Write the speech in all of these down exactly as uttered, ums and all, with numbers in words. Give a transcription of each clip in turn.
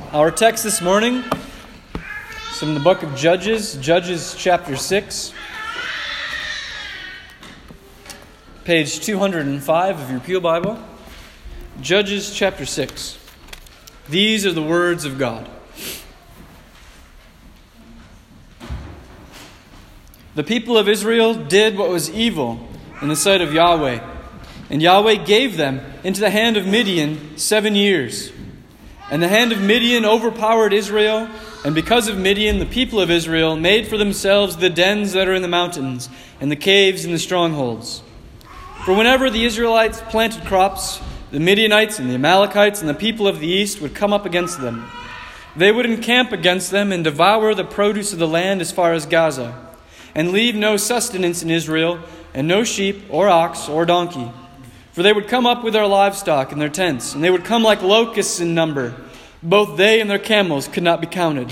Our text this morning is from the book of Judges, Judges chapter six, page two hundred five of your Pew Bible. Judges chapter six. These are the words of God. The people of Israel did what was evil in the sight of Yahweh, and Yahweh gave them into the hand of Midian seven years. And the hand of Midian overpowered Israel, and because of Midian, the people of Israel made for themselves the dens that are in the mountains, and the caves and the strongholds. For whenever the Israelites planted crops, the Midianites and the Amalekites and the people of the east would come up against them. They would encamp against them and devour the produce of the land as far as Gaza, and leave no sustenance in Israel, and no sheep or ox or donkey. For they would come up with their livestock and their tents, and they would come like locusts in number. Both they and their camels could not be counted.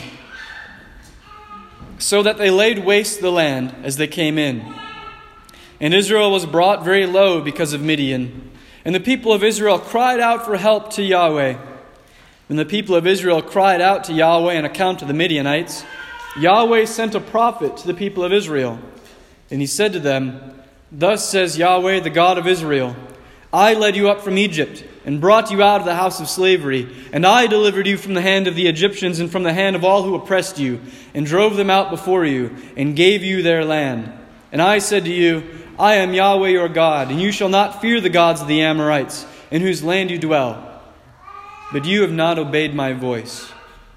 So that they laid waste the land as they came in. And Israel was brought very low because of Midian. And the people of Israel cried out for help to Yahweh. When the people of Israel cried out to Yahweh on account of the Midianites, Yahweh sent a prophet to the people of Israel. And he said to them, "Thus says Yahweh, the God of Israel, I led you up from Egypt and brought you out of the house of slavery, and I delivered you from the hand of the Egyptians and from the hand of all who oppressed you, and drove them out before you, and gave you their land. And I said to you, I am Yahweh your God, and you shall not fear the gods of the Amorites, in whose land you dwell. But you have not obeyed my voice."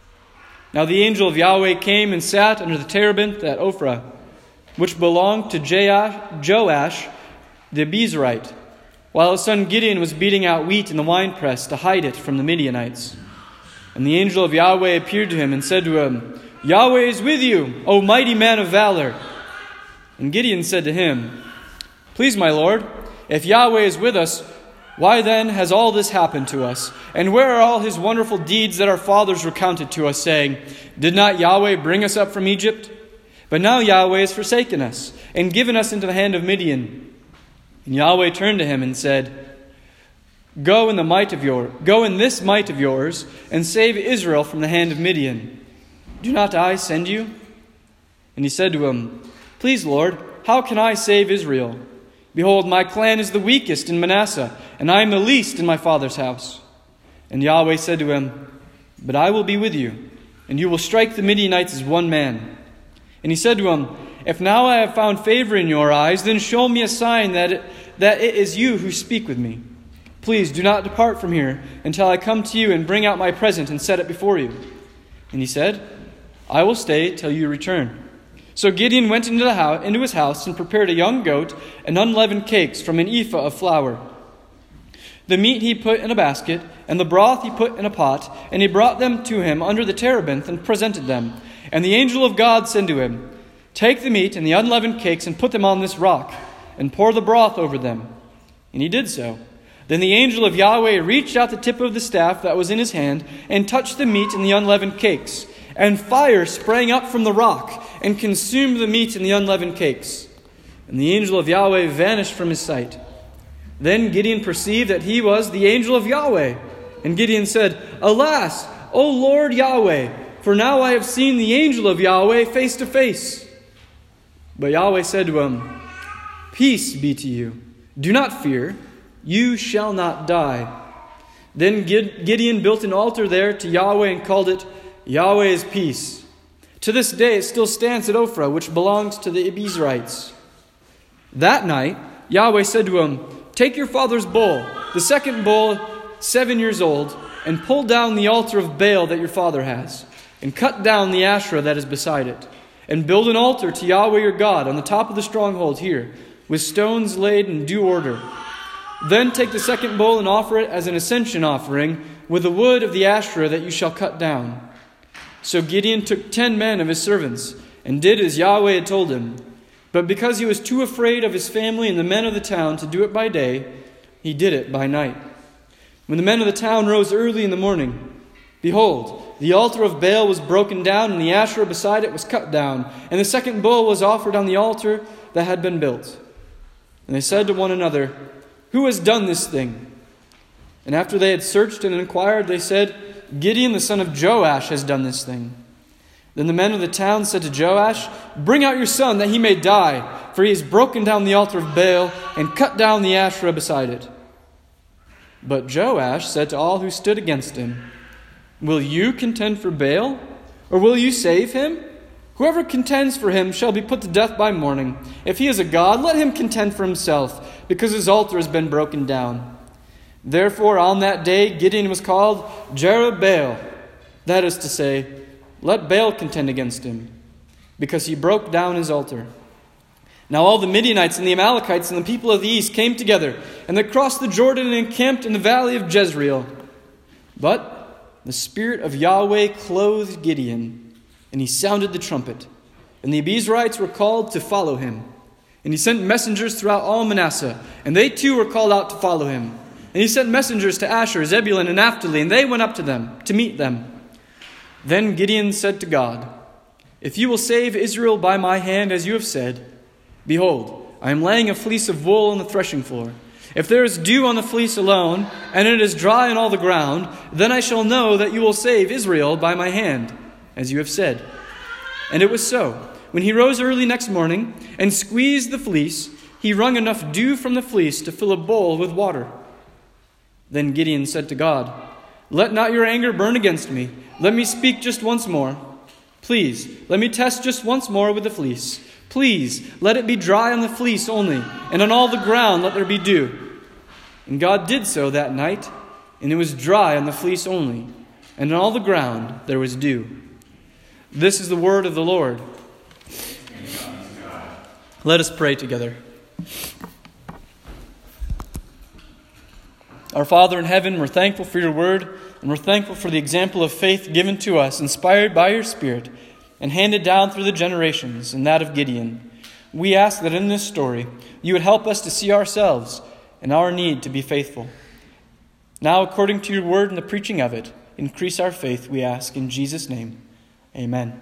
Now the angel of Yahweh came and sat under the terebinth at Ophrah, which belonged to Joash the Abiezrite, while his son Gideon was beating out wheat in the winepress to hide it from the Midianites. And the angel of Yahweh appeared to him and said to him, "Yahweh is with you, O mighty man of valor." And Gideon said to him, "Please, my Lord, if Yahweh is with us, why then has all this happened to us? And where are all his wonderful deeds that our fathers recounted to us, saying, Did not Yahweh bring us up from Egypt? But now Yahweh has forsaken us, and given us into the hand of Midian." And Yahweh turned to him and said, Go in the might of your, go in this might of yours, and save Israel from the hand of Midian. Do not I send you? And he said to him, "Please, Lord, how can I save Israel? Behold, my clan is the weakest in Manasseh, and I am the least in my father's house." And Yahweh said to him, "But I will be with you, and you will strike the Midianites as one man." And he said to him, "If now I have found favor in your eyes, then show me a sign that it, that it is you who speak with me. Please do not depart from here until I come to you and bring out my present and set it before you." And he said, "I will stay till you return." So Gideon went into, the house, into his house and prepared a young goat and unleavened cakes from an ephah of flour. The meat he put in a basket, and the broth he put in a pot, and he brought them to him under the terebinth and presented them. And the angel of God said to him, "Take the meat and the unleavened cakes and put them on this rock, and pour the broth over them." And he did so. Then the angel of Yahweh reached out the tip of the staff that was in his hand, and touched the meat and the unleavened cakes. And fire sprang up from the rock, and consumed the meat and the unleavened cakes. And the angel of Yahweh vanished from his sight. Then Gideon perceived that he was the angel of Yahweh. And Gideon said, "Alas, O Lord Yahweh, for now I have seen the angel of Yahweh face to face." But Yahweh said to him, "Peace be to you. Do not fear. You shall not die." Then Gideon built an altar there to Yahweh and called it Yahweh is Peace. To this day it still stands at Ophrah, which belongs to the Abiezrites. That night Yahweh said to him, "Take your father's bull, the second bull, seven years old, and pull down the altar of Baal that your father has, and cut down the Asherah that is beside it, and build an altar to Yahweh your God on the top of the stronghold here, with stones laid in due order. Then take the second bull and offer it as an ascension offering with the wood of the Asherah that you shall cut down." So Gideon took ten men of his servants, and did as Yahweh had told him. But because he was too afraid of his family and the men of the town to do it by day, he did it by night. When the men of the town rose early in the morning, behold, the altar of Baal was broken down, and the Asherah beside it was cut down, and the second bull was offered on the altar that had been built. And they said to one another, "Who has done this thing?" And after they had searched and inquired, they said, Gideon the son of Joash has done this thing." Then the men of the town said to Joash, "Bring out your son that he may die, for he has broken down the altar of Baal and cut down the Asherah beside it." But Joash said to all who stood against him, "Will you contend for Baal, or will you save him? Whoever contends for him shall be put to death by morning. If he is a god, let him contend for himself, because his altar has been broken down." Therefore on that day Gideon was called Jerubbaal, that is to say, "Let Baal contend against him," because he broke down his altar. Now all the Midianites and the Amalekites and the people of the east came together, and they crossed the Jordan and encamped in the valley of Jezreel. But the Spirit of Yahweh clothed Gideon, and he sounded the trumpet, and the Abiezrites were called to follow him. And he sent messengers throughout all Manasseh, and they too were called out to follow him. And he sent messengers to Asher, Zebulun, and Naphtali, and they went up to them to meet them. Then Gideon said to God, "If you will save Israel by my hand, as you have said, behold, I am laying a fleece of wool on the threshing floor. If there is dew on the fleece alone, and it is dry on all the ground, then I shall know that you will save Israel by my hand, as you have said." And it was so. When he rose early next morning and squeezed the fleece, he wrung enough dew from the fleece to fill a bowl with water. Then Gideon said to God, "Let not your anger burn against me. Let me speak just once more. Please, let me test just once more with the fleece. Please, let it be dry on the fleece only, and on all the ground let there be dew." And God did so that night, and it was dry on the fleece only, and on all the ground there was dew. This is the word of the Lord. Let us pray together. Our Father in heaven, we're thankful for your word, and we're thankful for the example of faith given to us, inspired by your Spirit, and handed down through the generations, and that of Gideon. We ask that in this story, you would help us to see ourselves and our need to be faithful. Now, according to your word and the preaching of it, increase our faith, we ask in Jesus' name. Amen.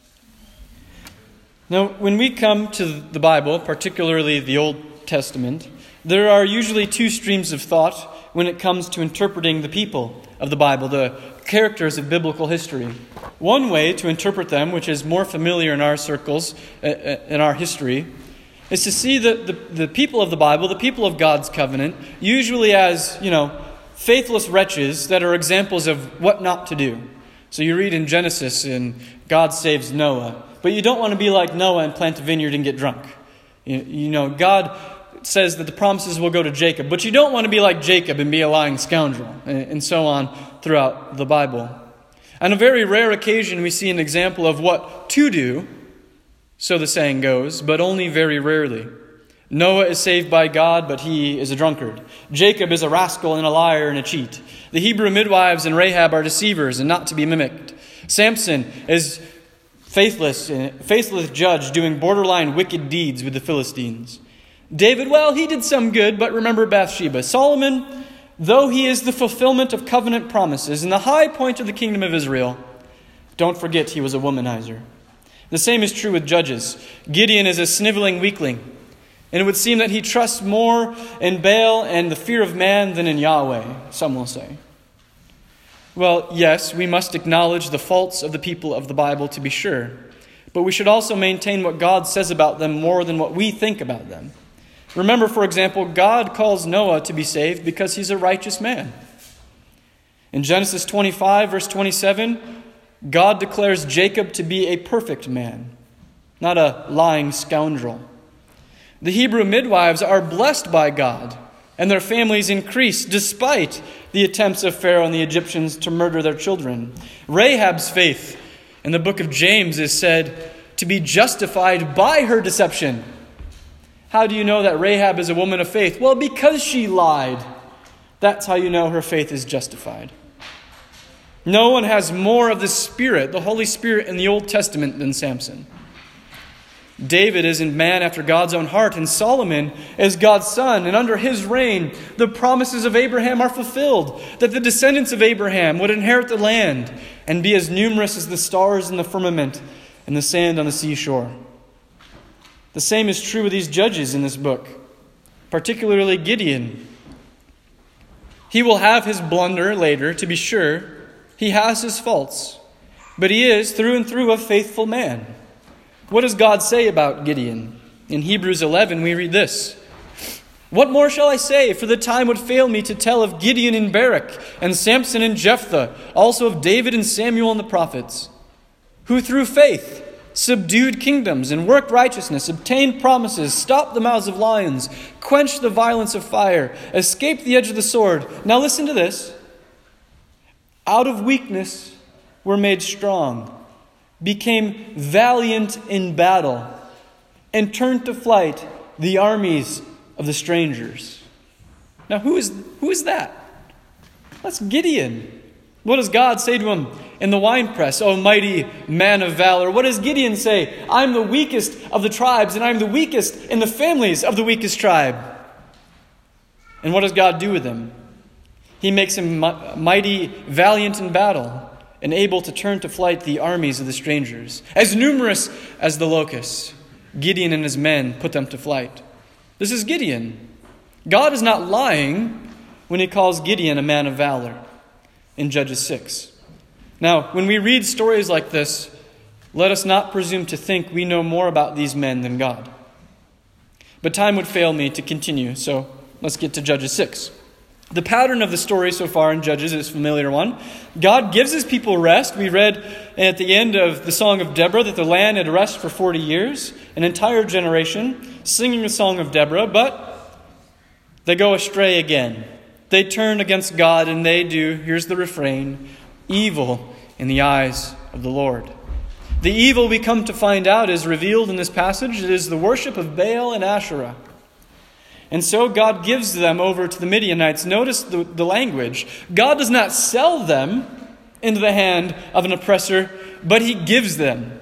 Now, when we come to the Bible, particularly the Old Testament, there are usually two streams of thought when it comes to interpreting the people of the Bible, the characters of biblical history. One way to interpret them, which is more familiar in our circles, in our history, is to see the, the, the people of the Bible, the people of God's covenant, usually as, you know, faithless wretches that are examples of what not to do. So you read in Genesis, and God saves Noah. But you don't want to be like Noah and plant a vineyard and get drunk. You, you know, God says that the promises will go to Jacob. But you don't want to be like Jacob and be a lying scoundrel. And, and so on throughout the Bible. On a very rare occasion, we see an example of what to do, so the saying goes, but only very rarely. Noah is saved by God, but he is a drunkard. Jacob is a rascal and a liar and a cheat. The Hebrew midwives and Rahab are deceivers and not to be mimicked. Samson is faithless, faithless judge doing borderline wicked deeds with the Philistines. David, well, he did some good, but remember Bathsheba. Solomon, though he is the fulfillment of covenant promises and the high point of the kingdom of Israel, don't forget he was a womanizer. The same is true with judges. Gideon is a sniveling weakling. And it would seem that he trusts more in Baal and the fear of man than in Yahweh, some will say. Well, yes, we must acknowledge the faults of the people of the Bible to be sure. But we should also maintain what God says about them more than what we think about them. Remember, for example, God calls Noah to be saved because he's a righteous man. In Genesis twenty-five, verse twenty-seven, God declares Jacob to be a perfect man, not a lying scoundrel. The Hebrew midwives are blessed by God, and their families increase despite the attempts of Pharaoh and the Egyptians to murder their children. Rahab's faith in the book of James is said to be justified by her deception. How do you know that Rahab is a woman of faith? Well, because she lied. That's how you know her faith is justified. No one has more of the Spirit, the Holy Spirit, in the Old Testament than Samson. David is a man after God's own heart, and Solomon is God's son, and under his reign, the promises of Abraham are fulfilled, that the descendants of Abraham would inherit the land and be as numerous as the stars in the firmament and the sand on the seashore. The same is true with these judges in this book, particularly Gideon. He will have his blunder later, to be sure, He has his faults, but he is through and through a faithful man. What does God say about Gideon? In Hebrews eleven, we read this. What more shall I say? For the time would fail me to tell of Gideon and Barak, and Samson and Jephthah, also of David and Samuel and the prophets, who through faith subdued kingdoms and worked righteousness, obtained promises, stopped the mouths of lions, quenched the violence of fire, escaped the edge of the sword. Now listen to this. Out of weakness were made strong, became valiant in battle, and turned to flight the armies of the strangers. Now who is who is that? That's Gideon. What does God say to him in the winepress? O mighty man of valor. What does Gideon say? I'm the weakest of the tribes, and I'm the weakest in the families of the weakest tribe. And what does God do with him? He makes him mighty, valiant in battle, and able to turn to flight the armies of the strangers. As numerous as the locusts, Gideon and his men put them to flight. This is Gideon. God is not lying when he calls Gideon a man of valor in Judges six. Now, when we read stories like this, let us not presume to think we know more about these men than God. But time would fail me to continue, so let's get to Judges six. The pattern of the story so far in Judges is a familiar one. God gives his people rest. We read at the end of the Song of Deborah that the land had rest for forty years, an entire generation singing the Song of Deborah, but they go astray again. They turn against God, and they do, here's the refrain, evil in the eyes of the Lord. The evil we come to find out is revealed in this passage. It is the worship of Baal and Asherah. And so God gives them over to the Midianites. Notice the, the language. God does not sell them into the hand of an oppressor, but he gives them.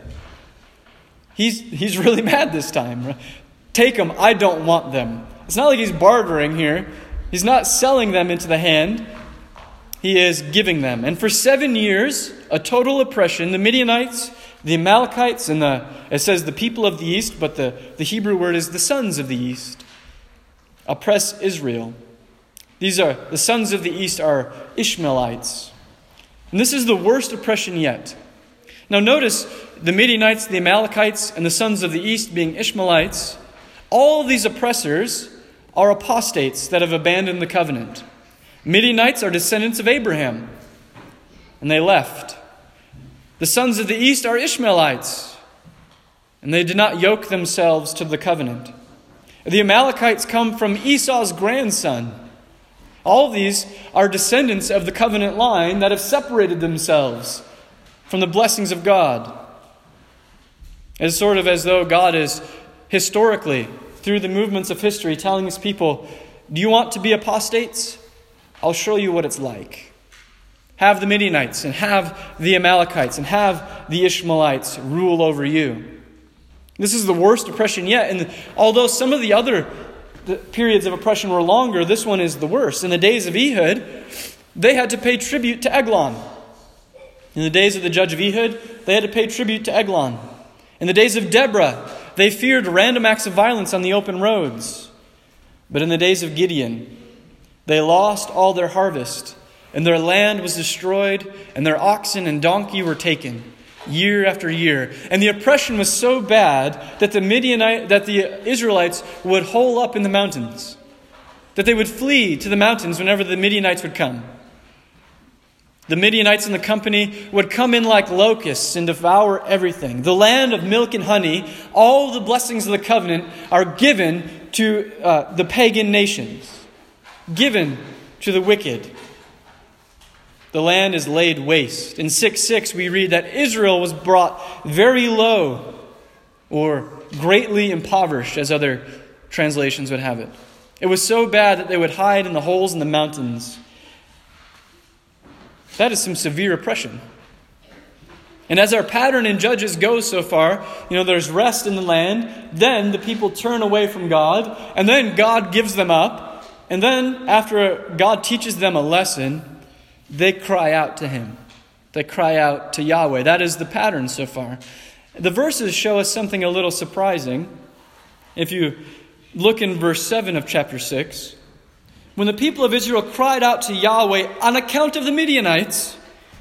He's, he's really mad this time. Take them. I don't want them. It's not like he's bartering here. He's not selling them into the hand. He is giving them. And for seven years, a total oppression, the Midianites, the Amalekites, and the, it says the people of the east, but the, the Hebrew word is the sons of the east, oppress Israel. These are, the sons of the east are Ishmaelites. And this is the worst oppression yet. Now notice the Midianites, the Amalekites, and the sons of the east being Ishmaelites. All of these oppressors are apostates that have abandoned the covenant. Midianites are descendants of Abraham, and they left. The sons of the east are Ishmaelites, and they did not yoke themselves to the covenant. The Amalekites come from Esau's grandson. All of these are descendants of the covenant line that have separated themselves from the blessings of God. It's sort of as though God is historically, through the movements of history, telling his people, do you want to be apostates? I'll show you what it's like. Have the Midianites and have the Amalekites and have the Ishmaelites rule over you. This is the worst oppression yet. And although some of the other periods of oppression were longer, this one is the worst. In the days of Ehud, they had to pay tribute to Eglon. In the days of the judge of Ehud, they had to pay tribute to Eglon. In the days of Deborah, they feared random acts of violence on the open roads. But in the days of Gideon, they lost all their harvest, and their land was destroyed, and their oxen and donkey were taken year after year. And the oppression was so bad that the Midianite, that the Israelites would hole up in the mountains, that they would flee to the mountains whenever the Midianites would come. The Midianites and the company would come in like locusts and devour everything. The land of milk and honey, all the blessings of the covenant are given to uh, the pagan nations, given to the wicked. The land is laid waste. In six six we read that Israel was brought very low, or greatly impoverished, as other translations would have it. It was so bad that they would hide in the holes in the mountains. That is some severe oppression. And as our pattern in Judges goes so far, you know, there's rest in the land, then the people turn away from God, and then God gives them up, and then after God teaches them a lesson, they cry out to him. They cry out to Yahweh. That is the pattern so far. The verses show us something a little surprising. If you look in verse seven of chapter six, when the people of Israel cried out to Yahweh on account of the Midianites,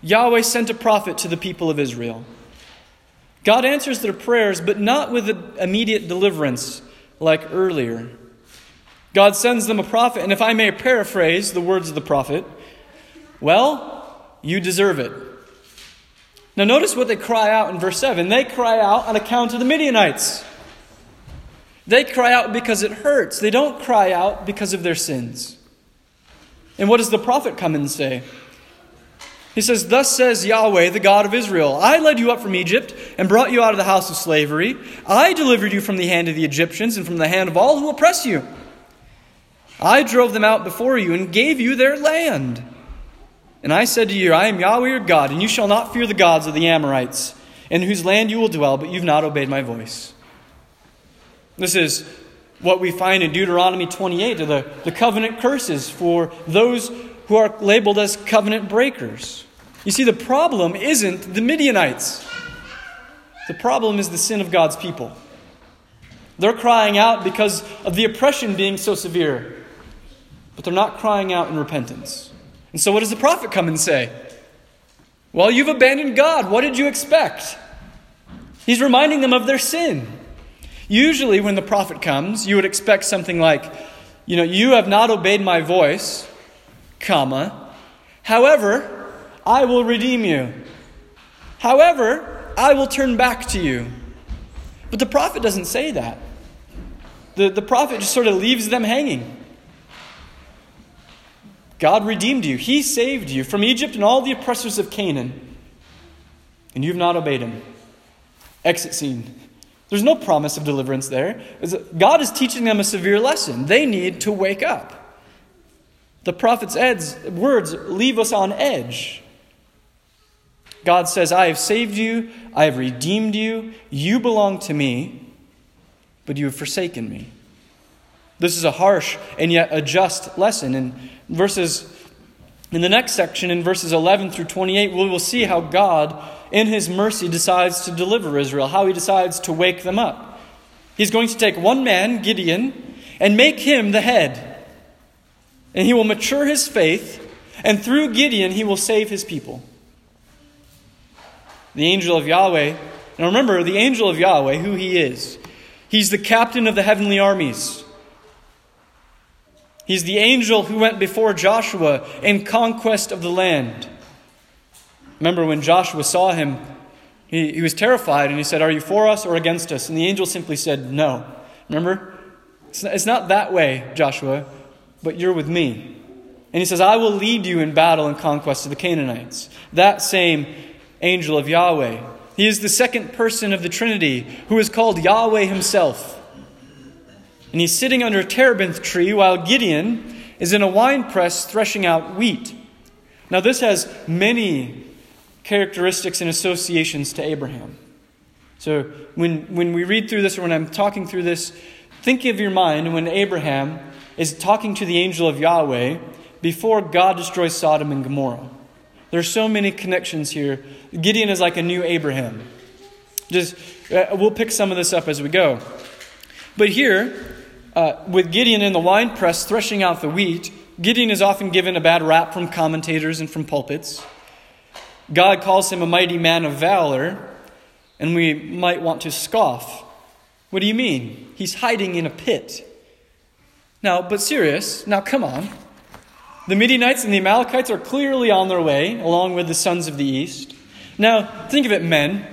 Yahweh sent a prophet to the people of Israel. God answers their prayers, but not with immediate deliverance like earlier. God sends them a prophet, and if I may paraphrase the words of the prophet, well, you deserve it. Now notice what they cry out in verse seven. They cry out on account of the Midianites. They cry out because it hurts. They don't cry out because of their sins. And what does the prophet come and say? He says, "Thus says Yahweh, the God of Israel, I led you up from Egypt and brought you out of the house of slavery. I delivered you from the hand of the Egyptians and from the hand of all who oppress you. I drove them out before you and gave you their land. And I said to you, I am Yahweh your God, and you shall not fear the gods of the Amorites, in whose land you will dwell, but you've not obeyed my voice." This is what we find in Deuteronomy twenty-eight, of the, the covenant curses for those who are labeled as covenant breakers. You see, the problem isn't the Midianites. The problem is the sin of God's people. They're crying out because of the oppression being so severe, but they're not crying out in repentance. And so what does the prophet come and say? Well, you've abandoned God. What did you expect? He's reminding them of their sin. Usually when the prophet comes, you would expect something like, you know, you have not obeyed my voice, comma, however, I will redeem you. However, I will turn back to you. But the prophet doesn't say that. The, the prophet just sort of leaves them hanging. God redeemed you. He saved you from Egypt and all the oppressors of Canaan. And you've not obeyed him. Exit scene. There's no promise of deliverance there. God is teaching them a severe lesson. They need to wake up. The prophet's ed's words leave us on edge. God says, I have saved you. I have redeemed you. You belong to me, but you have forsaken me. This is a harsh and yet a just lesson. In verses, in the next section, in verses eleven through twenty-eight, we will see how God, in his mercy, decides to deliver Israel, how he decides to wake them up. He's going to take one man, Gideon, and make him the head. And he will mature his faith, and through Gideon he will save his people. The angel of Yahweh, now remember, the angel of Yahweh, who he is. He's the captain of the heavenly armies. He's the angel who went before Joshua in conquest of the land. Remember when Joshua saw him, he, he was terrified and he said, are you for us or against us? And the angel simply said, no. Remember? It's not, it's not that way, Joshua, but you're with me. And he says, I will lead you in battle and conquest of the Canaanites. That same angel of Yahweh. He is the second person of the Trinity who is called Yahweh himself. And he's sitting under a terebinth tree while Gideon is in a winepress threshing out wheat. Now this has many characteristics and associations to Abraham. So when, when we read through this, or when I'm talking through this, think of your mind when Abraham is talking to the angel of Yahweh before God destroys Sodom and Gomorrah. There's so many connections here. Gideon is like a new Abraham. Just uh, we'll pick some of this up as we go. But here, uh, with Gideon in the winepress threshing out the wheat, Gideon is often given a bad rap from commentators and from pulpits. God calls him a mighty man of valor, and we might want to scoff. What do you mean? He's hiding in a pit. Now, but serious, now come on. The Midianites and the Amalekites are clearly on their way, along with the sons of the east. Now, think of it, men.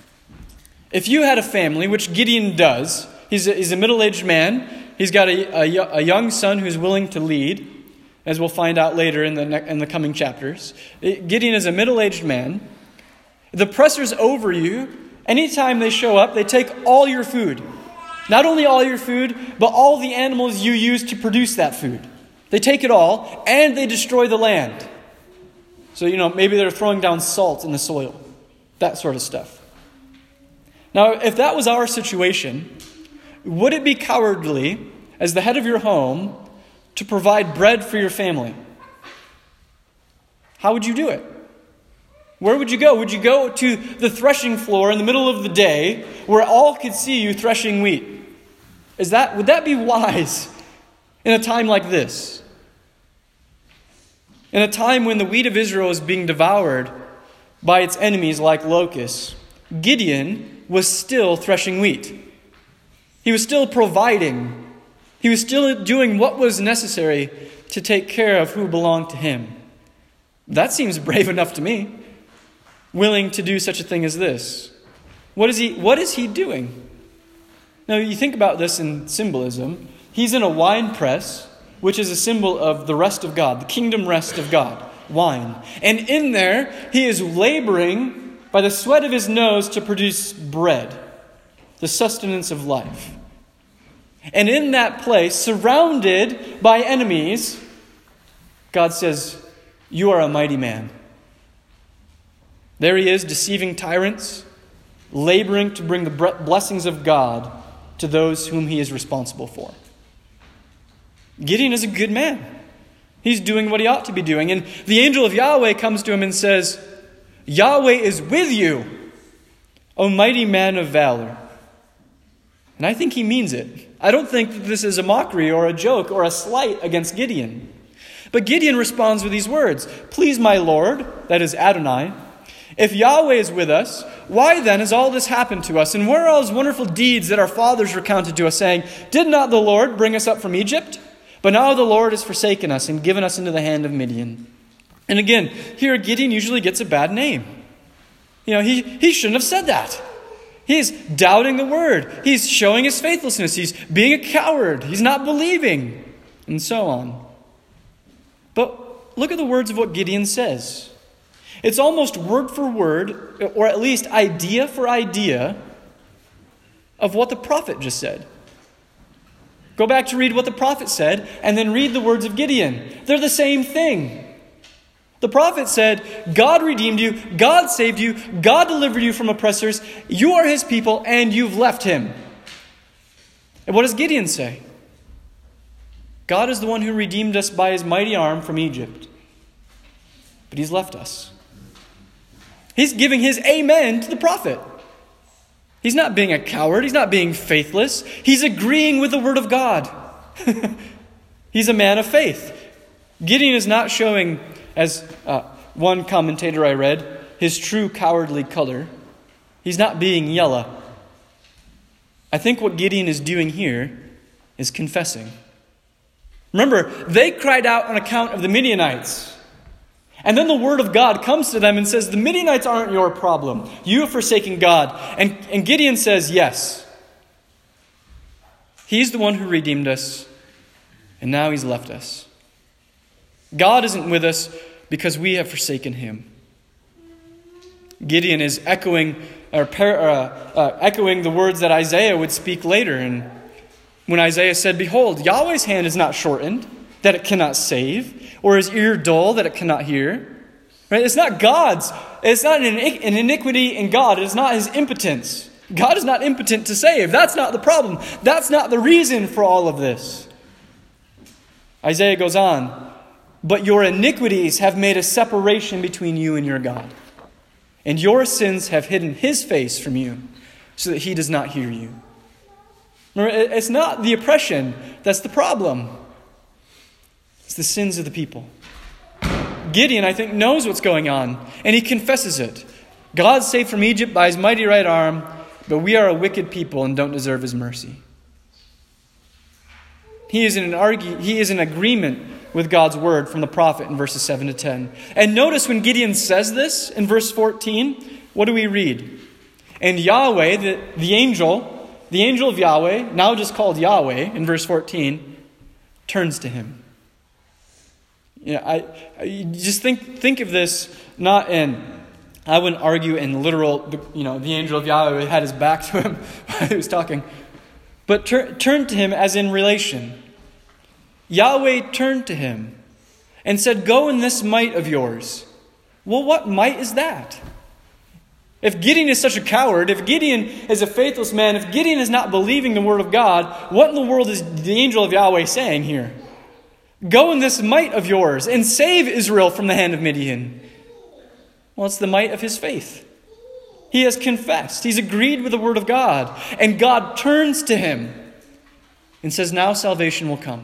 If you had a family, which Gideon does, he's a, he's a middle-aged man. He's got a, a, a young son who's willing to lead, as we'll find out later in the ne- in the coming chapters. Gideon is a middle-aged man. The oppressors over you, anytime they show up, they take all your food. Not only all your food, but all the animals you use to produce that food. They take it all, and they destroy the land. So, you know, maybe they're throwing down salt in the soil. That sort of stuff. Now, if that was our situation, would it be cowardly, as the head of your home, to provide bread for your family? How would you do it? Where would you go? Would you go to the threshing floor in the middle of the day where all could see you threshing wheat? Is that, would that be wise in a time like this? In a time when the wheat of Israel is being devoured by its enemies like locusts, Gideon was still threshing wheat. He was still providing. He was still doing what was necessary to take care of who belonged to him. That seems brave enough to me, willing to do such a thing as this. What is he, what is he doing? Now, you think about this in symbolism. He's in a wine press, which is a symbol of the rest of God, the kingdom rest of God, wine. And in there, he is laboring by the sweat of his nose to produce bread, the sustenance of life. And in that place, surrounded by enemies, God says, "You are a mighty man." There he is, deceiving tyrants, laboring to bring the blessings of God to those whom he is responsible for. Gideon is a good man. He's doing what he ought to be doing. And the angel of Yahweh comes to him and says, "Yahweh is with you, O mighty man of valor." And I think he means it. I don't think that this is a mockery or a joke or a slight against Gideon. But Gideon responds with these words, "Please, my Lord," that is Adonai, "if Yahweh is with us, why then has all this happened to us? And where are all those wonderful deeds that our fathers recounted to us, saying, 'Did not the Lord bring us up from Egypt?' But now the Lord has forsaken us and given us into the hand of Midian." And again, here Gideon usually gets a bad name. You know, he, he shouldn't have said that. He's doubting the word. He's showing his faithlessness. He's being a coward. He's not believing, and so on. But look at the words of what Gideon says. It's almost word for word, or at least idea for idea, of what the prophet just said. Go back to read what the prophet said, and then read the words of Gideon. They're the same thing. The prophet said, God redeemed you, God saved you, God delivered you from oppressors, you are his people, and you've left him. And what does Gideon say? God is the one who redeemed us by his mighty arm from Egypt. But he's left us. He's giving his amen to the prophet. He's not being a coward. He's not being faithless. He's agreeing with the word of God. He's a man of faith. Gideon is not showing, as uh, one commentator I read, his true cowardly color. He's not being yellow. I think what Gideon is doing here is confessing. Remember, they cried out on account of the Midianites. And then the word of God comes to them and says, the Midianites aren't your problem. You have forsaken God. And, and Gideon says, yes. He's the one who redeemed us, and now he's left us. God isn't with us because we have forsaken him. Gideon is echoing or uh, uh, echoing the words that Isaiah would speak later. And when Isaiah said, "Behold, Yahweh's hand is not shortened, that it cannot save, or his ear dull, that it cannot hear." Right? It's not God's. It's not an iniquity in God. It is not his impotence. God is not impotent to save. That's not the problem. That's not the reason for all of this. Isaiah goes on, "But your iniquities have made a separation between you and your God, and your sins have hidden his face from you, so that he does not hear you." Remember, it's not the oppression that's the problem. It's the sins of the people. Gideon, I think, knows what's going on, and he confesses it. God saved from Egypt by his mighty right arm, but we are a wicked people and don't deserve his mercy. He is in an argue, he is in agreement with God's word from the prophet in verses seven to ten. And notice when Gideon says this in verse fourteen, what do we read? And Yahweh, the, the angel, the angel of Yahweh, now just called Yahweh in verse fourteen, turns to him. You know, I, I just think think of this not in, I wouldn't argue in literal, you know, the angel of Yahweh had his back to him while he was talking, but tur- turn to him as in relation. Yahweh turned to him and said, "Go in this might of yours." Well, what might is that? If Gideon is such a coward, if Gideon is a faithless man, if Gideon is not believing the word of God, what in the world is the angel of Yahweh saying here? Go in this might of yours and save Israel from the hand of Midian. Well, it's the might of his faith. He has confessed. He's agreed with the word of God. And God turns to him and says, now salvation will come.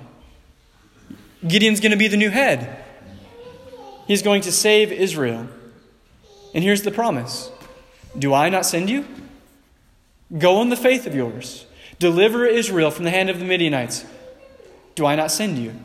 Gideon's going to be the new head. He's going to save Israel. And here's the promise. Do I not send you? Go in the faith of yours. Deliver Israel from the hand of the Midianites. Do I not send you?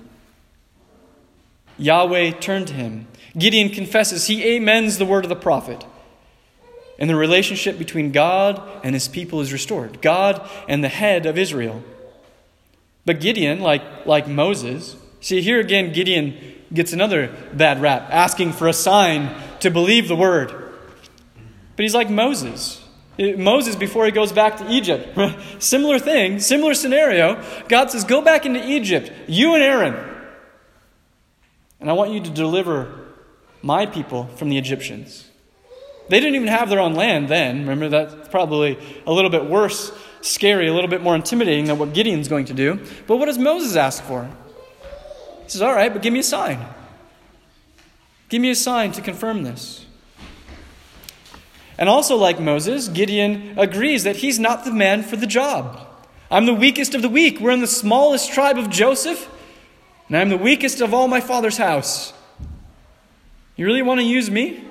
Yahweh turned to him. Gideon confesses. He amens the word of the prophet. And the relationship between God and his people is restored. God and the head of Israel. But Gideon, like, like Moses, see here again Gideon gets another bad rap, asking for a sign to believe the word. But he's like Moses. Moses, before he goes back to Egypt, similar thing, similar scenario. God says, go back into Egypt, you and Aaron. And I want you to deliver my people from the Egyptians. They didn't even have their own land then. Remember, that's probably a little bit worse, scary, a little bit more intimidating than what Gideon's going to do. But what does Moses ask for? He says, all right, but give me a sign. Give me a sign to confirm this. And also like Moses, Gideon agrees that he's not the man for the job. I'm the weakest of the weak. We're in the smallest tribe of Joseph, and I'm the weakest of all my father's house. You really want to use me?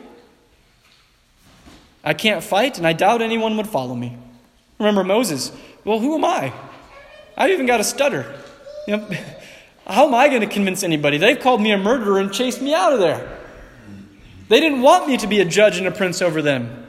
I can't fight, and I doubt anyone would follow me. Remember Moses. Well, who am I? I've even got a stutter. You know, how am I going to convince anybody? They've called me a murderer and chased me out of there. They didn't want me to be a judge and a prince over them.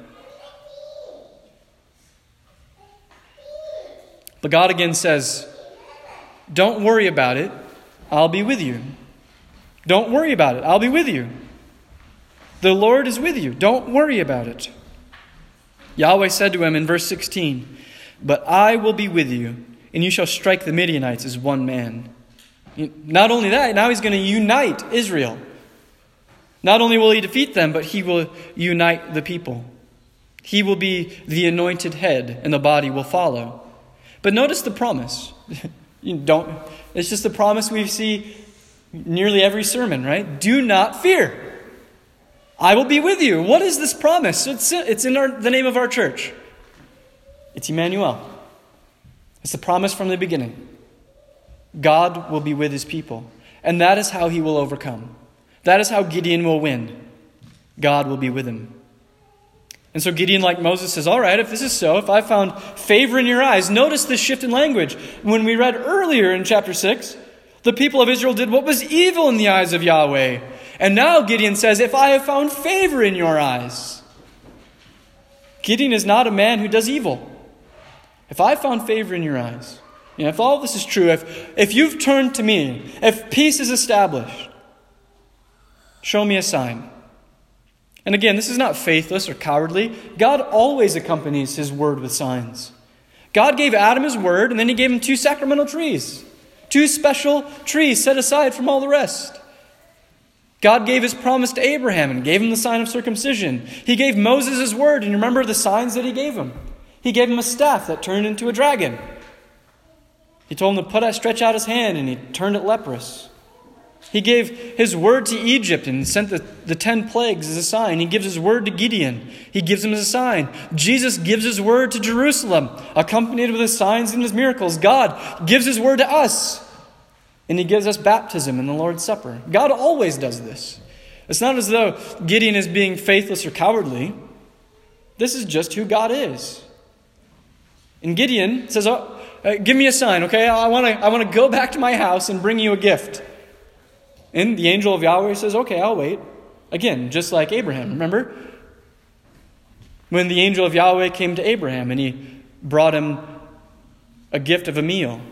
But God again says, don't worry about it. I'll be with you. Don't worry about it. I'll be with you. The Lord is with you. Don't worry about it. Yahweh said to him in verse sixteen, but I will be with you, and you shall strike the Midianites as one man. Not only that, now he's going to unite Israel. Not only will he defeat them, but he will unite the people. He will be the anointed head, and the body will follow. But notice the promise. You don't. It's just the promise we see nearly every sermon, right? Do not fear. I will be with you. What is this promise? It's, it's in our, the name of our church. It's Emmanuel. It's the promise from the beginning. God will be with his people. And that is how he will overcome. That is how Gideon will win. God will be with him. And so Gideon, like Moses, says, all right, if this is so, if I found favor in your eyes, notice this shift in language. When we read earlier in chapter six, the people of Israel did what was evil in the eyes of Yahweh. And now Gideon says, if I have found favor in your eyes. Gideon is not a man who does evil. If I found favor in your eyes, you know, if all this is true, if, if you've turned to me, if peace is established, show me a sign. And again, this is not faithless or cowardly. God always accompanies his word with signs. God gave Adam his word, and then he gave him two sacramental trees. Two special trees set aside from all the rest. God gave his promise to Abraham and gave him the sign of circumcision. He gave Moses his word, and you remember the signs that he gave him. He gave him a staff that turned into a dragon. He told him to put out, stretch out his hand, and he turned it leprous. He gave his word to Egypt and sent the, the ten plagues as a sign. He gives his word to Gideon. He gives him as a sign. Jesus gives his word to Jerusalem, accompanied with his signs and his miracles. God gives his word to us. And he gives us baptism in the Lord's Supper. God always does this. It's not as though Gideon is being faithless or cowardly. This is just who God is. And Gideon says, oh, uh, give me a sign, okay? I want to I want to go back to my house and bring you a gift. And the angel of Yahweh says, okay, I'll wait. Again, just like Abraham, remember? When the angel of Yahweh came to Abraham and he brought him a gift of a meal.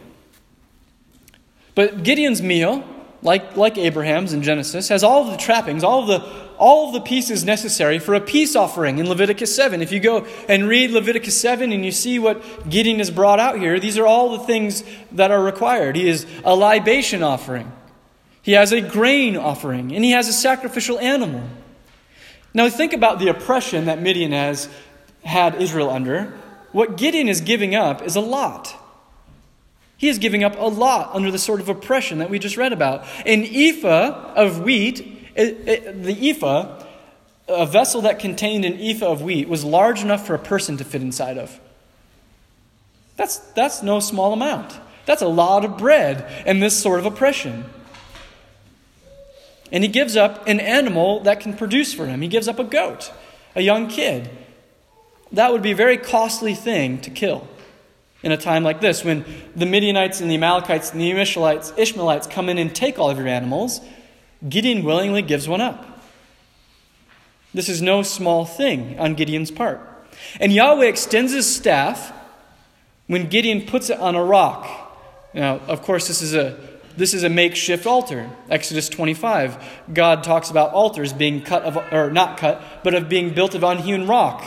But Gideon's meal, like, like Abraham's in Genesis, has all of the trappings, all of the, all of the pieces necessary for a peace offering in Leviticus seven. If you go and read Leviticus seven and you see what Gideon has brought out here, these are all the things that are required. He has a libation offering. He has a grain offering. And he has a sacrificial animal. Now think about the oppression that Midian has had Israel under. What Gideon is giving up is a lot. He is giving up a lot under the sort of oppression that we just read about. An ephah of wheat, it, it, the ephah, a vessel that contained an ephah of wheat, was large enough for a person to fit inside of. That's, that's no small amount. That's a lot of bread in this sort of oppression. And he gives up an animal that can produce for him. He gives up a goat. a young kid. That would be a very costly thing to kill in a time like this, when the Midianites and the Amalekites and the Ishmaelites, Ishmaelites come in and take all of your animals. Gideon willingly gives one up. This is no small thing on Gideon's part. And Yahweh extends his staff when Gideon puts it on a rock. Now, of course, this is a this is a makeshift altar. Exodus twenty-five, God talks about altars being cut of, or not cut, but of being built of unhewn rock.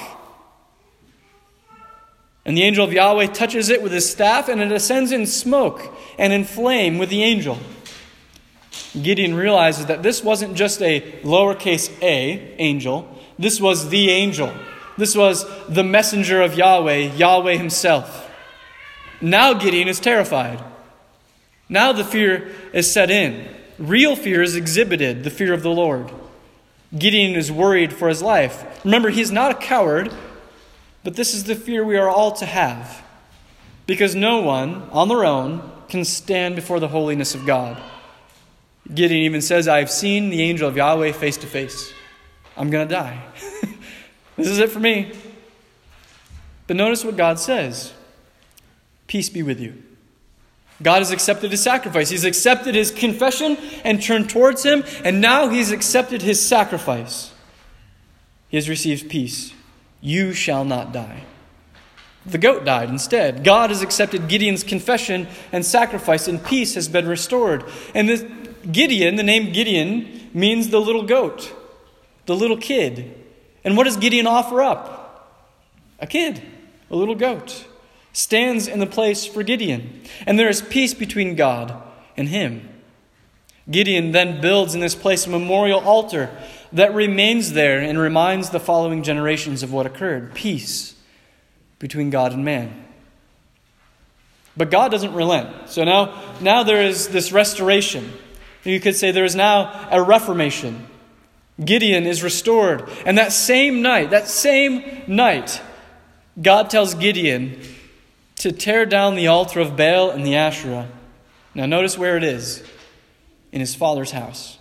And the angel of Yahweh touches it with his staff, and it ascends in smoke and in flame with the angel. Gideon realizes that this wasn't just a lowercase a angel. This was the angel. This was the messenger of Yahweh, Yahweh himself. Now Gideon is terrified. Now the fear is set in. Real fear is exhibited, the fear of the Lord. Gideon is worried for his life. Remember, he's not a coward, but this is the fear we are all to have, because no one on their own can stand before the holiness of God. Gideon even says, I have seen the angel of Yahweh face to face. I'm going to die. This is it for me. But notice what God says. Peace be with you. God has accepted his sacrifice. He's accepted his confession and turned towards him, and now he's accepted his sacrifice. He has received peace. You shall not die. The goat died instead. God has accepted Gideon's confession and sacrifice, and peace has been restored. And this Gideon, the name Gideon, means the little goat, the little kid. And what does Gideon offer up? A kid, a little goat, stands in the place for Gideon. And there is peace between God and him. Gideon then builds in this place a memorial altar that remains there and reminds the following generations of what occurred. Peace between God and man. But God doesn't relent. So now, now there is this restoration. You could say there is now a reformation. Gideon is restored. And that same night, that same night, God tells Gideon to tear down the altar of Baal and the Asherah. Now notice where it is. In his father's house.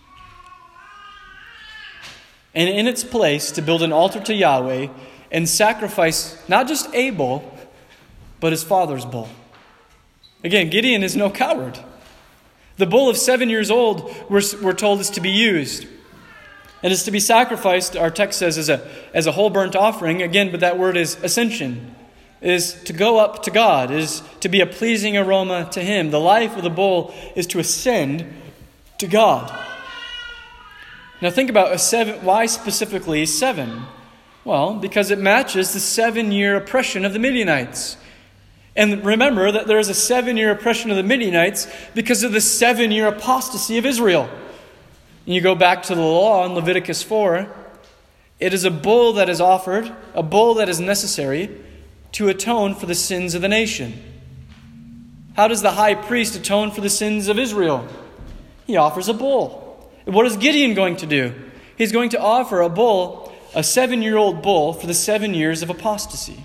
And in its place to build an altar to Yahweh and sacrifice not just a bull, but his father's bull. Again, Gideon is no coward. The bull of seven years old, we're, we're told, is to be used. And is to be sacrificed, our text says, as a, as a whole burnt offering. Again, but that word is ascension. Is to go up to God. Is to be a pleasing aroma to him. The life of the bull is to ascend to God. Now think about a seven. Why specifically seven? Well, because it matches the seven-year oppression of the Midianites. And remember that there is a seven-year oppression of the Midianites because of the seven-year apostasy of Israel. And you go back to the law in Leviticus four. It is a bull that is offered, a bull that is necessary to atone for the sins of the nation. How does the high priest atone for the sins of Israel? He offers a bull. What is Gideon going to do? He's going to offer a bull, a seven-year-old bull, for the seven years of apostasy.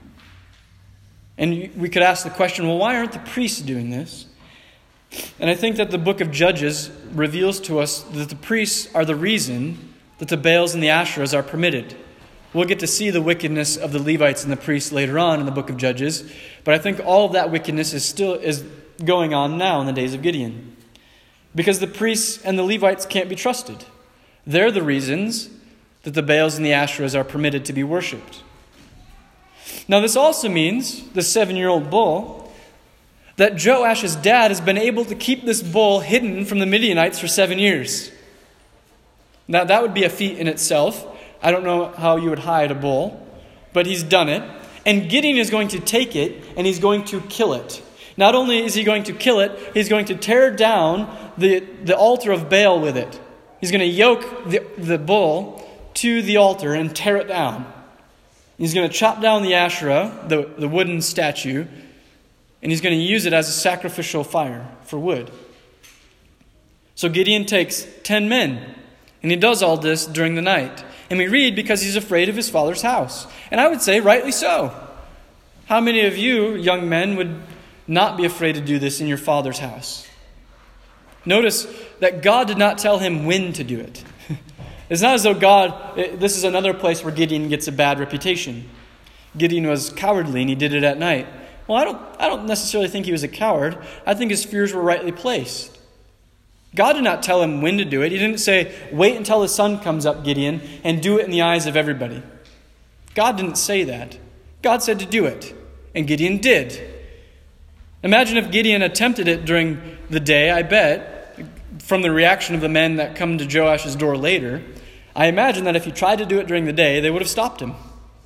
And we could ask the question, well, why aren't the priests doing this? And I think that the book of Judges reveals to us that the priests are the reason that the Baals and the Asherahs are permitted. We'll get to see the wickedness of the Levites and the priests later on in the book of Judges. But I think all of that wickedness is still is going on now in the days of Gideon. Because the priests and the Levites can't be trusted. They're the reasons that the Baals and the Asherahs are permitted to be worshipped. Now this also means, the seven-year-old bull, that Joash's dad has been able to keep this bull hidden from the Midianites for seven years. Now that would be a feat in itself. I don't know how you would hide a bull, but he's done it. And Gideon is going to take it and he's going to kill it. Not only is he going to kill it, he's going to tear down the, the altar of Baal with it. He's going to yoke the, the bull to the altar and tear it down. He's going to chop down the Asherah, the, the wooden statue, and he's going to use it as a sacrificial fire for wood. So Gideon takes ten men, and he does all this during the night. And we read because he's afraid of his father's house. And I would say rightly so. How many of you, young men, would not be afraid to do this in your father's house? Notice that God did not tell him when to do it. It's not as though God, this is another place where Gideon gets a bad reputation. Gideon was cowardly and he did it at night. Well, I don't, I don't necessarily think he was a coward. I think his fears were rightly placed. God did not tell him when to do it. He didn't say, wait until the sun comes up, Gideon, and do it in the eyes of everybody. God didn't say that. God said to do it, and Gideon did. Imagine if Gideon attempted it during the day. I bet, from the reaction of the men that come to Joash's door later, I imagine that if he tried to do it during the day, they would have stopped him.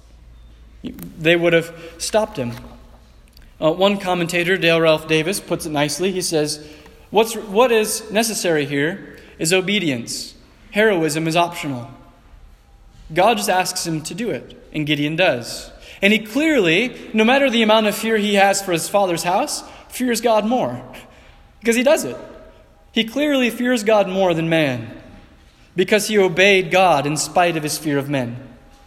They would have stopped him. Uh, one commentator, Dale Ralph Davis, puts it nicely. He says, What's, what is necessary here is obedience. Heroism is optional. God just asks him to do it, and Gideon does. And he clearly, no matter the amount of fear he has for his father's house, fears God more. Because he does it. He clearly fears God more than man. Because he obeyed God in spite of his fear of men.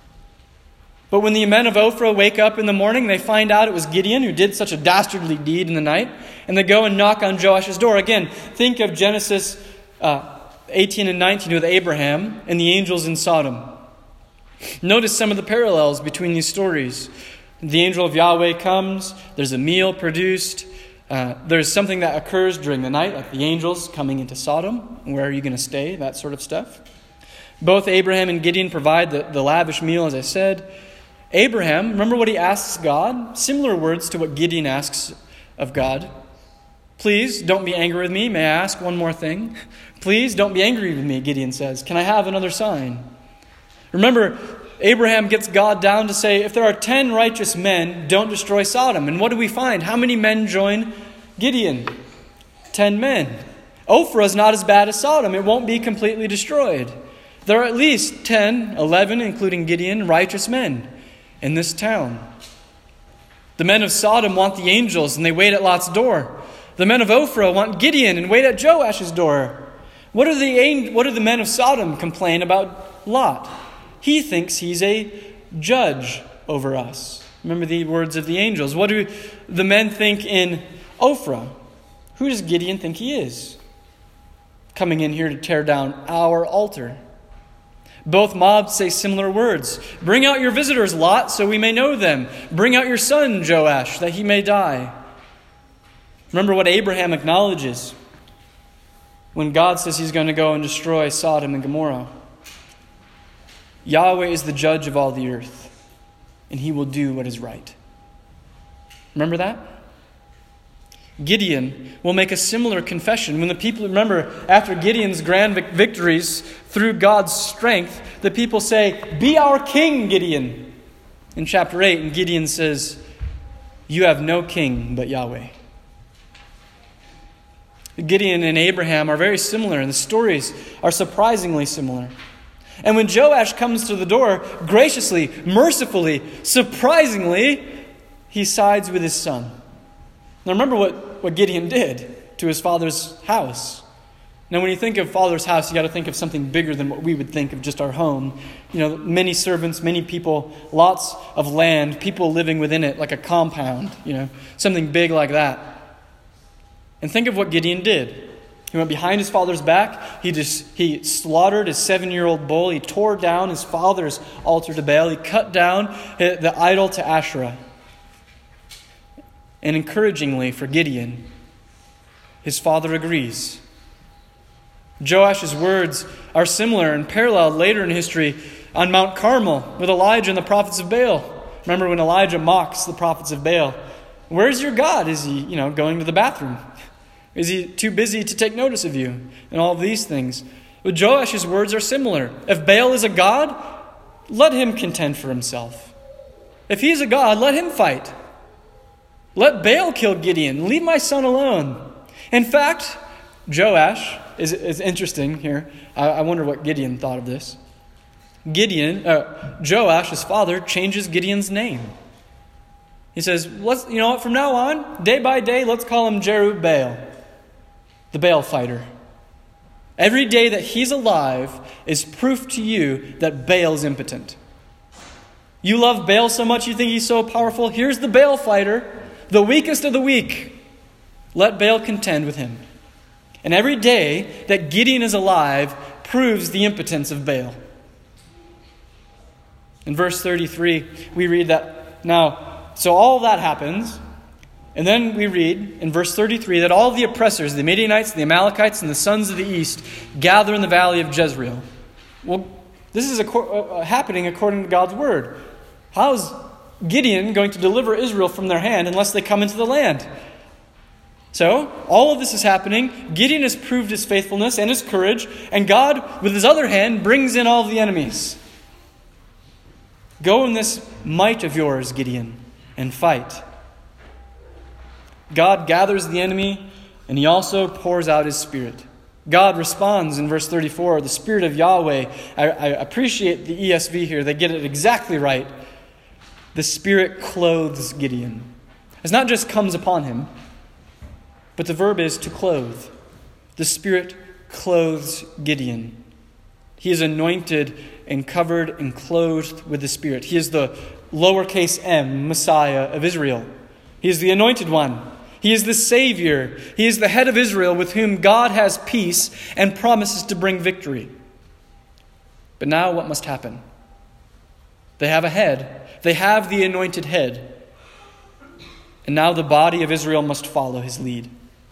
But when the men of Ophrah wake up in the morning, they find out it was Gideon who did such a dastardly deed in the night. And they go and knock on Joash's door. Again, think of Genesis uh, eighteen and nineteen with Abraham and the angels in Sodom. Notice some of the parallels between these stories. The angel of Yahweh comes. There's a meal produced. Uh, there's something that occurs during the night, like the angels coming into Sodom. Where are you going to stay? That sort of stuff. Both Abraham and Gideon provide the, the lavish meal, as I said. Abraham, remember what he asks God? Similar words to what Gideon asks of God. Please don't be angry with me. May I ask one more thing? Please don't be angry with me, Gideon says. Can I have another sign? Remember, Abraham gets God down to say, if there are ten righteous men, don't destroy Sodom. And what do we find? How many men join Gideon? Ten men. Ophrah is not as bad as Sodom. It won't be completely destroyed. There are at least ten, eleven, including Gideon, righteous men in this town. The men of Sodom want the angels and they wait at Lot's door. The men of Ophrah want Gideon and wait at Joash's door. What do the, what do the men of Sodom complain about Lot? He thinks he's a judge over us. Remember the words of the angels. What do the men think in Ophrah? Who does Gideon think he is? Coming in here to tear down our altar. Both mobs say similar words. Bring out your visitors, Lot, so we may know them. Bring out your son, Joash, that he may die. Remember what Abraham acknowledges when God says he's going to go and destroy Sodom and Gomorrah. Yahweh is the judge of all the earth, and he will do what is right. Remember that? Gideon will make a similar confession. When the people, remember, after Gideon's grand victories through God's strength, the people say, "Be our king, Gideon." In chapter eight, and Gideon says, "You have no king but Yahweh." Gideon and Abraham are very similar, and the stories are surprisingly similar. And when Joash comes to the door, graciously, mercifully, surprisingly, he sides with his son. Now remember what, what Gideon did to his father's house. Now when you think of father's house, you got to think of something bigger than what we would think of just our home. You know, many servants, many people, lots of land, people living within it like a compound, you know, something big like that. And think of what Gideon did. He went behind his father's back. He just he slaughtered his seven-year-old bull. He tore down his father's altar to Baal. He cut down the idol to Asherah. And encouragingly for Gideon, his father agrees. Joash's words are similar and paralleled later in history on Mount Carmel with Elijah and the prophets of Baal. Remember when Elijah mocks the prophets of Baal? Where's your God? Is he, you know, going to the bathroom? Is he too busy to take notice of you? And all of these things. But Joash's words are similar. If Baal is a god, let him contend for himself. If he's a god, let him fight. Let Baal kill Gideon. Leave my son alone. In fact, Joash is, is interesting here. I, I wonder what Gideon thought of this. Gideon, uh, Joash, his father, changes Gideon's name. He says, let's, you know what, from now on, day by day, let's call him Jerubbaal, the Baal fighter. Every day that he's alive is proof to you that Baal is impotent. You love Baal so much you think he's so powerful. Here's the Baal fighter, the weakest of the weak. Let Baal contend with him. And every day that Gideon is alive proves the impotence of Baal. In verse thirty-three, we read that, now, so all of that happens, and then we read in verse thirty-three that all the oppressors, the Midianites, the Amalekites, and the sons of the east gather in the valley of Jezreel. Well, this is a, uh, happening according to God's word. How is Gideon going to deliver Israel from their hand unless they come into the land? So, all of this is happening. Gideon has proved his faithfulness and his courage, and God, with his other hand, brings in all of the enemies. Go in this might of yours, Gideon, and fight. God gathers the enemy, and he also pours out his Spirit. God responds in verse thirty-four, the Spirit of Yahweh. I, I appreciate the E S V here. They get it exactly right. The Spirit clothes Gideon. It's not just comes upon him, but the verb is to clothe. The Spirit clothes Gideon. He is anointed and covered and clothed with the Spirit. He is the lowercase m Messiah of Israel. He is the anointed one. He is the Savior. He is the head of Israel with whom God has peace and promises to bring victory. But now what must happen? They have a head. They have the anointed head. And now the body of Israel must follow his lead.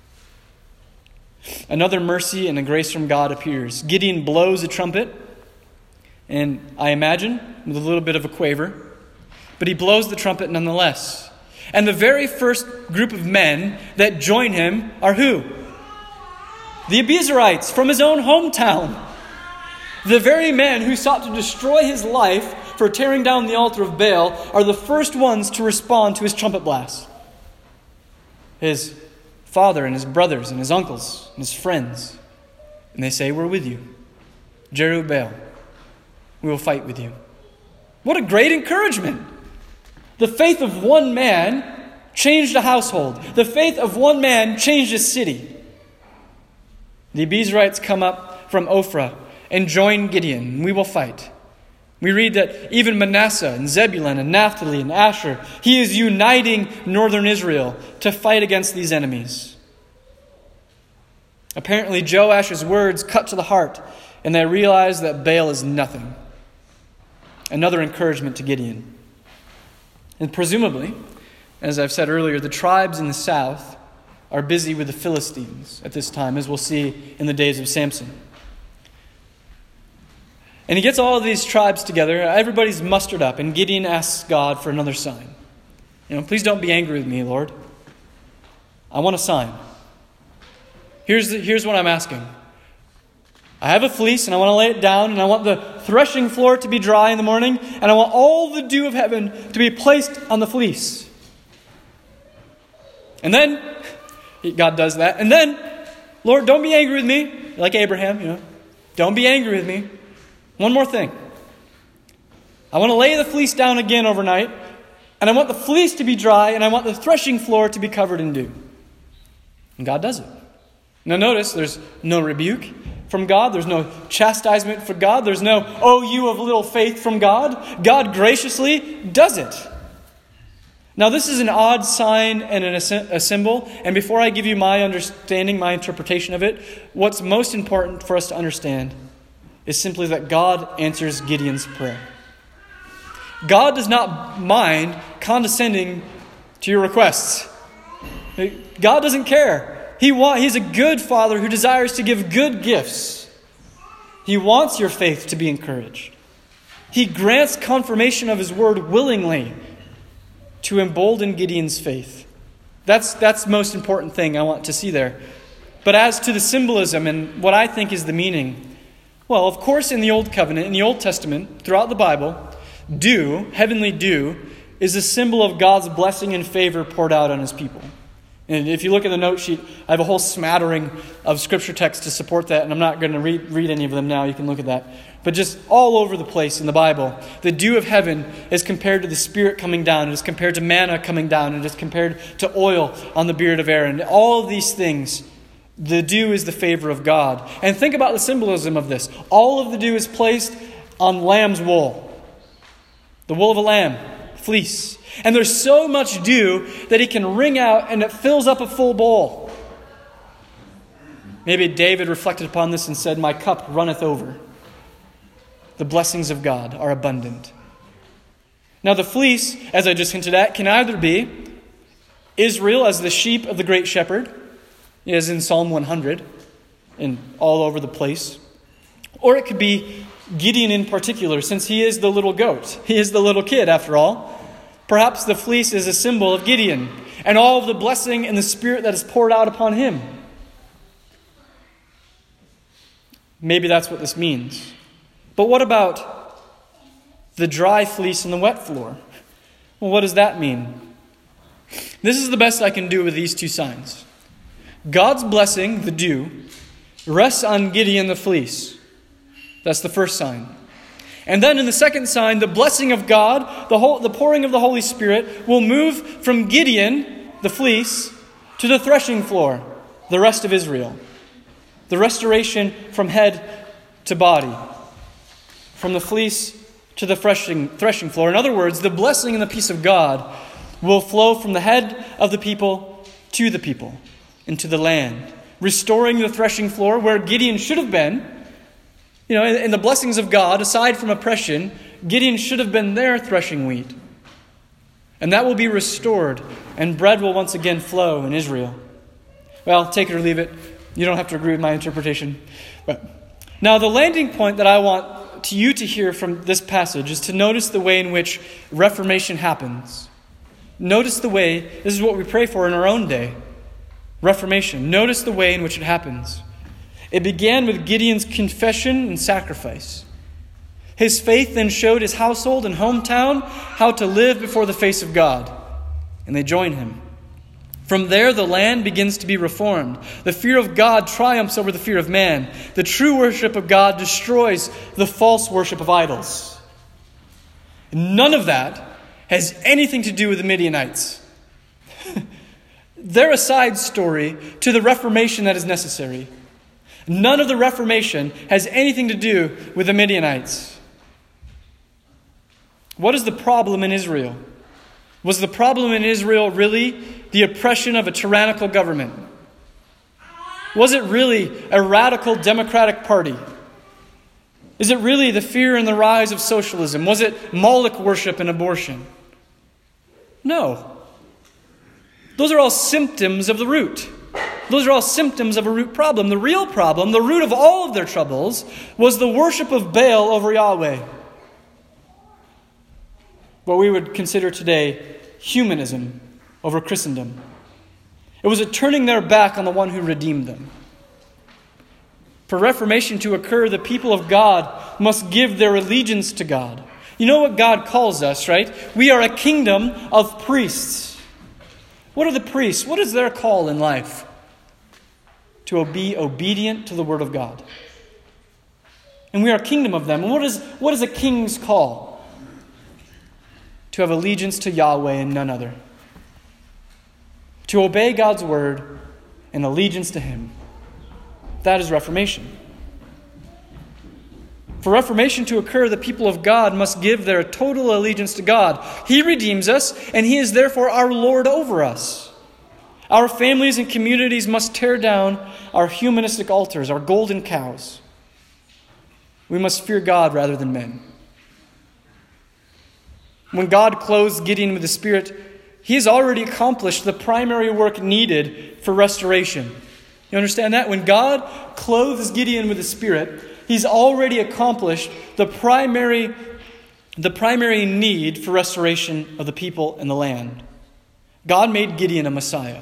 Another mercy and a grace from God appears. Gideon blows a trumpet, and I imagine with a little bit of a quaver, but he blows the trumpet nonetheless. And the very first group of men that join him are who? The Abiezrites from his own hometown. The very men who sought to destroy his life for tearing down the altar of Baal are the first ones to respond to his trumpet blast. His father and his brothers and his uncles and his friends. And they say, we're with you. Jerubbaal, we will fight with you. What a great encouragement. The faith of one man changed a household. The faith of one man changed a city. The Abiezrites come up from Ophrah and join Gideon. We will fight. We read that even Manasseh and Zebulun and Naphtali and Asher, he is uniting northern Israel to fight against these enemies. Apparently Joash's words cut to the heart, and they realize that Baal is nothing. Another encouragement to Gideon. And presumably, as I've said earlier, the tribes in the south are busy with the Philistines at this time, as we'll see in the days of Samson. And he gets all of these tribes together. Everybody's mustered up, and Gideon asks God for another sign. You know, please don't be angry with me, Lord. I want a sign. Here's, the, here's what I'm asking. I have a fleece, and I want to lay it down, and I want the threshing floor to be dry in the morning, and I want all the dew of heaven to be placed on the fleece. And then, God does that. And then, Lord, don't be angry with me, like Abraham, you know. Don't be angry with me. One more thing. I want to lay the fleece down again overnight, and I want the fleece to be dry, and I want the threshing floor to be covered in dew. And God does it. Now notice, there's no rebuke from God. There's no chastisement for God. There's no, oh, you of little faith from God. God graciously does it. Now this is an odd sign and an, a symbol, and before I give you my understanding, my interpretation of it, what's most important for us to understand is simply that God answers Gideon's prayer. God does not mind condescending to your requests. God doesn't care. He want, he's a good father who desires to give good gifts. He wants your faith to be encouraged. He grants confirmation of his word willingly to embolden Gideon's faith. That's, that's the most important thing I want to see there. But as to the symbolism and what I think is the meaning, well, of course, in the Old Covenant, in the Old Testament, throughout the Bible, dew, heavenly dew, is a symbol of God's blessing and favor poured out on his people. And if you look at the note sheet, I have a whole smattering of scripture texts to support that, and I'm not going to read, read any of them now. You can look at that. But just all over the place in the Bible, the dew of heaven is compared to the Spirit coming down. It is compared to manna coming down. It is compared to oil on the beard of Aaron. All of these things, the dew is the favor of God. And think about the symbolism of this. All of the dew is placed on lamb's wool. The wool of a lamb, fleece. And there's so much dew that he can wring out and it fills up a full bowl. Maybe David reflected upon this and said, my cup runneth over. The blessings of God are abundant. Now the fleece, as I just hinted at, can either be Israel as the sheep of the great shepherd, as in Psalm one hundred, and all over the place. Or it could be Gideon in particular, since he is the little goat. He is the little kid, after all. Perhaps the fleece is a symbol of Gideon and all of the blessing and the spirit that is poured out upon him. Maybe that's what this means. But what about the dry fleece and the wet floor? Well, what does that mean? This is the best I can do with these two signs. God's blessing, the dew, rests on Gideon the fleece. That's the first sign. And then in the second sign, the blessing of God, the whole, the pouring of the Holy Spirit, will move from Gideon, the fleece, to the threshing floor, the rest of Israel. The restoration from head to body. From the fleece to the threshing, threshing floor. In other words, the blessing and the peace of God will flow from the head of the people to the people, into the land. Restoring the threshing floor where Gideon should have been. You know, in the blessings of God, aside from oppression, Gideon should have been there threshing wheat. And that will be restored, and bread will once again flow in Israel. Well, take it or leave it. You don't have to agree with my interpretation. But now, the landing point that I want to you to hear from this passage is to notice the way in which reformation happens. Notice the way, this is what we pray for in our own day. Reformation. Notice the way in which it happens. It began with Gideon's confession and sacrifice. His faith then showed his household and hometown how to live before the face of God. And they join him. From there, the land begins to be reformed. The fear of God triumphs over the fear of man. The true worship of God destroys the false worship of idols. None of that has anything to do with the Midianites. They're a side story to the reformation that is necessary. None of the Reformation has anything to do with the Midianites. What is the problem in Israel? Was the problem in Israel really the oppression of a tyrannical government? Was it really a radical democratic party? Is it really the fear and the rise of socialism? Was it Moloch worship and abortion? No. Those are all symptoms of the root. Those are all symptoms of a root problem. The real problem, the root of all of their troubles, was the worship of Baal over Yahweh. What we would consider today humanism over Christendom. It was a turning their back on the one who redeemed them. For reformation to occur, the people of God must give their allegiance to God. You know what God calls us, right? We are a kingdom of priests. What are the priests? What is their call in life? To be obedient to the word of God. And we are a kingdom of them. And what is, what is a king's call? To have allegiance to Yahweh and none other. To obey God's word and allegiance to Him. That is reformation. For reformation to occur, the people of God must give their total allegiance to God. He redeems us, and He is therefore our Lord over us. Our families and communities must tear down our humanistic altars, our golden cows. We must fear God rather than men. When God clothes Gideon with the Spirit, He has already accomplished the primary work needed for restoration. You understand that? When God clothes Gideon with the Spirit, He's already accomplished the primary, the primary need for restoration of the people and the land. God made Gideon a Messiah.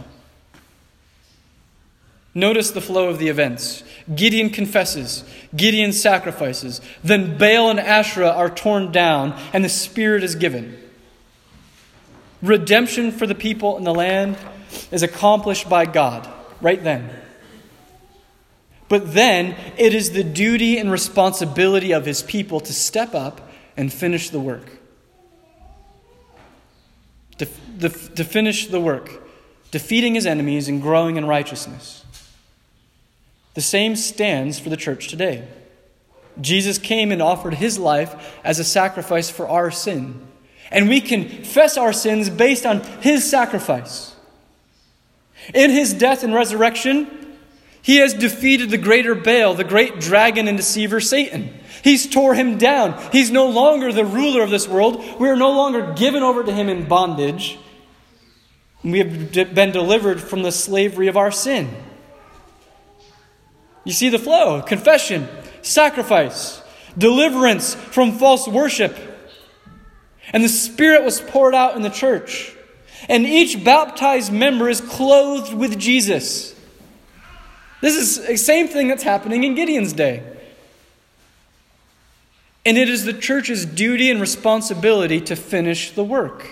Notice the flow of the events. Gideon confesses. Gideon sacrifices. Then Baal and Asherah are torn down and the Spirit is given. Redemption for the people and the land is accomplished by God right then. But then it is the duty and responsibility of His people to step up and finish the work. To, the, to finish the work. Defeating His enemies and growing in righteousness. The same stands for the church today. Jesus came and offered His life as a sacrifice for our sin. And we confess our sins based on His sacrifice. In His death and resurrection, He has defeated the greater Baal, the great dragon and deceiver Satan. He's tore him down. He's no longer the ruler of this world. We are no longer given over to him in bondage. We have been delivered from the slavery of our sin. You see the flow: confession, sacrifice, deliverance from false worship. And the Spirit was poured out in the church. And each baptized member is clothed with Jesus. This is the same thing that's happening in Gideon's day. And it is the church's duty and responsibility to finish the work.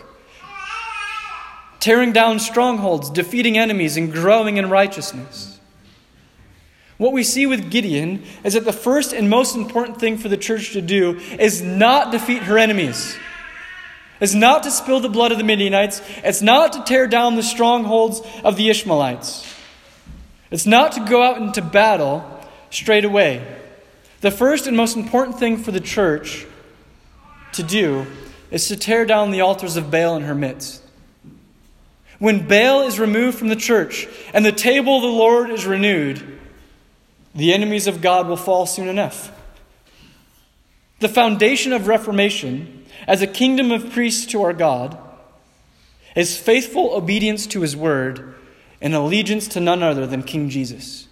Tearing down strongholds, defeating enemies, and growing in righteousness. What we see with Gideon is that the first and most important thing for the church to do is not defeat her enemies. It's not to spill the blood of the Midianites. It's not to tear down the strongholds of the Ishmaelites. It's not to go out into battle straight away. The first and most important thing for the church to do is to tear down the altars of Baal in her midst. When Baal is removed from the church and the table of the Lord is renewed, the enemies of God will fall soon enough. The foundation of Reformation, as a kingdom of priests to our God, is faithful obedience to His word and allegiance to none other than King Jesus.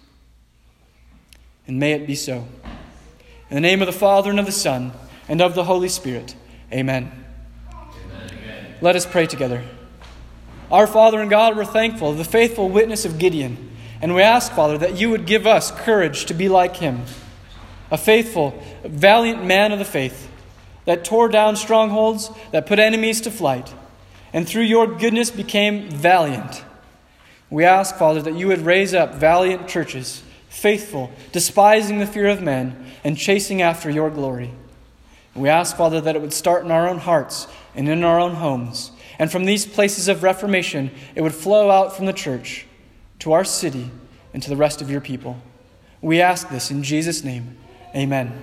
And may it be so. In the name of the Father, and of the Son, and of the Holy Spirit. Amen. Amen. Let us pray together. Our Father and God, we're thankful of the faithful witness of Gideon. And we ask, Father, that you would give us courage to be like him. A faithful, valiant man of the faith that tore down strongholds, that put enemies to flight, and through your goodness became valiant. We ask, Father, that you would raise up valiant churches, faithful, despising the fear of men, and chasing after your glory. We ask, Father, that it would start in our own hearts and in our own homes. And from these places of reformation, it would flow out from the church to our city and to the rest of your people. We ask this in Jesus' name. Amen.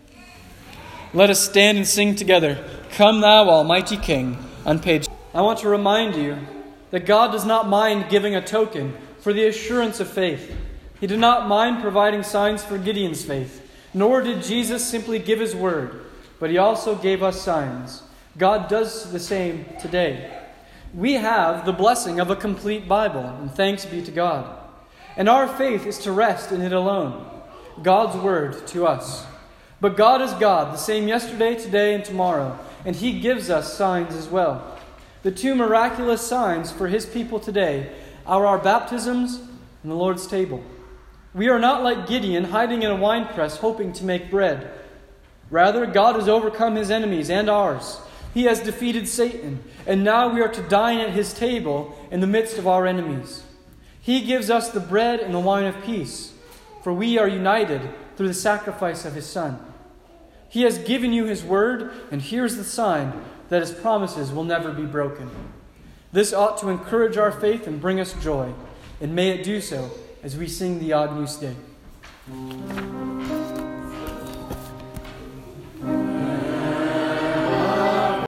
Let us stand and sing together, "Come Thou Almighty King," on page. I want to remind you that God does not mind giving a token for the assurance of faith. He did not mind providing signs for Gideon's faith, nor did Jesus simply give his word, but he also gave us signs. God does the same today. We have the blessing of a complete Bible, and thanks be to God. And our faith is to rest in it alone, God's word to us. But God is God, the same yesterday, today, and tomorrow, and He gives us signs as well. The two miraculous signs for His people today are our baptisms and the Lord's table. We are not like Gideon, hiding in a winepress, hoping to make bread. Rather, God has overcome His enemies and ours. He has defeated Satan, and now we are to dine at His table in the midst of our enemies. He gives us the bread and the wine of peace, for we are united through the sacrifice of His Son. He has given you His word, and here's the sign that His promises will never be broken. This ought to encourage our faith and bring us joy, and may it do so as we sing the Agnus Dei.